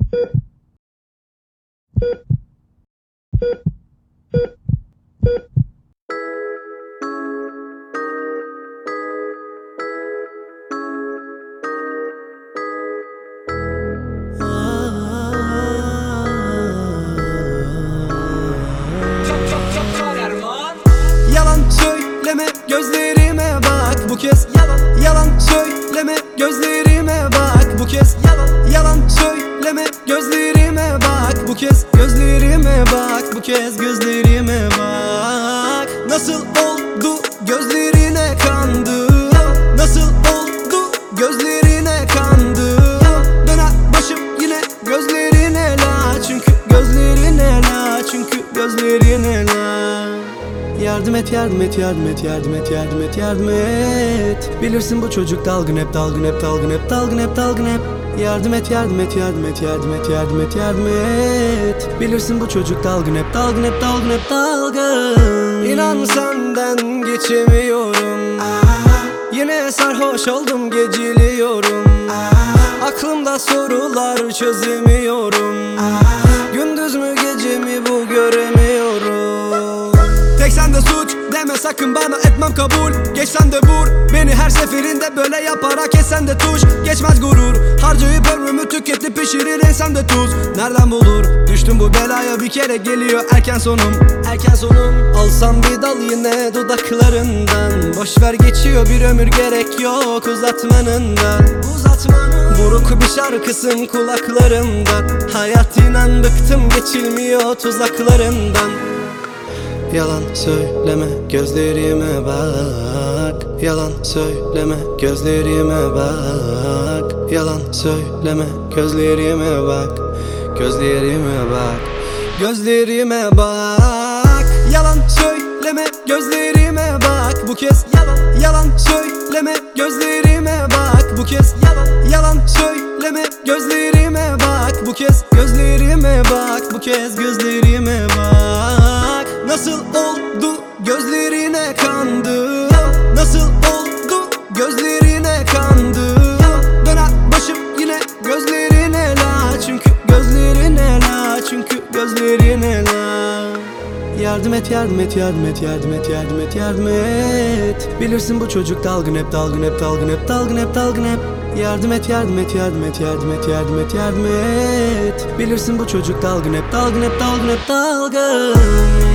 Yalan söyleme, gözlerime bak bu kez. Yalan söyleme, gözlerime bak bu kez. Yalan söyleme, gözlerime bak bu kez. Gözlerime bak bu kez, gözlerime bak. Nasıl oldu gözlerine kandım? Nasıl oldu gözlerine kandım? Döner başım yine gözlerine la. Çünkü gözlerine la. Çünkü gözlerine la. Yardım et, yardım et, yardım et, yardım et, yardım et, yardım et. Bilirsin bu çocuk dalgın hep, dalgın hep, dalgın hep, dalgın hep, dalgın hep. Yardım et, yardım et, yardım et, yardım et, yardım et, yardım et. Bilirsin bu çocuk dalgın hep, dalgın hep, dalgın hep, dalgın. İnan senden geçemiyorum. Yine sarhoş oldum, geciliyorum. Aklımda sorular çözemiyorum. Gündüz mü gece mi bu göremiyorum. Tek sende suç deme sakın bana, etmem kabul. Geç sen de vur beni her seferinde, böyle yaparak esen de tuş. Geçmez gurur, harcayıp ömrümü tüketip pişirir insan de tuz. Nereden bulur düştüm bu belaya, bir kere geliyor erken sonum. Erken sonum. Alsam bir dal yine dudaklarından. Boşver geçiyor bir ömür, gerek yok uzatmanından. Buruk bir şarkısın kulaklarımda. Hayat inan bıktım, geçilmiyor tuzaklarından. Yalan söyleme, gözlerime bak. Yalan söyleme, gözlerime bak. Yalan söyleme, gözlerime bak. Gözlerime bak. Gözlerime bak. Yalan söyleme, gözlerime bak bu kez. Yalan söyleme, gözlerime bak bu kez. Yalan söyleme, gözlerime bak bu kez. Gözlerime bak bu kez, gözlerime bak. Nasıl oldu gözlerine kandım? Nasıl oldu gözlerine kandım? Döner başım yine gözlerine la. Çünkü gözlerine la. Çünkü gözlerine la. Yardım et, yardım et, yardım et, yardım et, yardım et, yardım et. Bilirsin bu çocuk dalgın hep, dalgın hep, dalgın hep, dalgın hep, dalgın hep. Yardım et, yardım et, yardım et, yardım et, yardım et, yardım et. Bilirsin bu çocuk dalgın hep, dalgın hep, dalgın hep, dalgın.